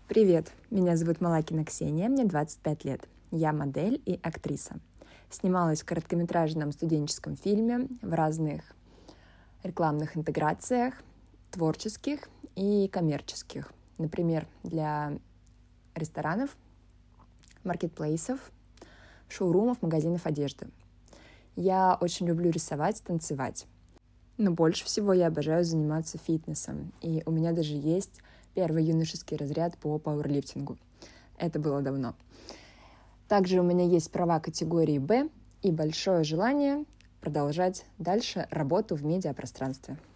Привет, меня зовут Малакина Ксения, мне 25 лет. Я модель и актриса. Снималась в короткометражном студенческом фильме, в разных рекламных интеграциях, творческих и коммерческих. Например, для ресторанов, маркетплейсов, шоурумов, магазинов одежды. Я очень люблю рисовать, танцевать. Но больше всего я обожаю заниматься фитнесом. И у меня даже есть первый юношеский разряд по пауэрлифтингу. Это было давно. Также у меня есть права категории «Б» и большое желание продолжать дальше работу в медиапространстве.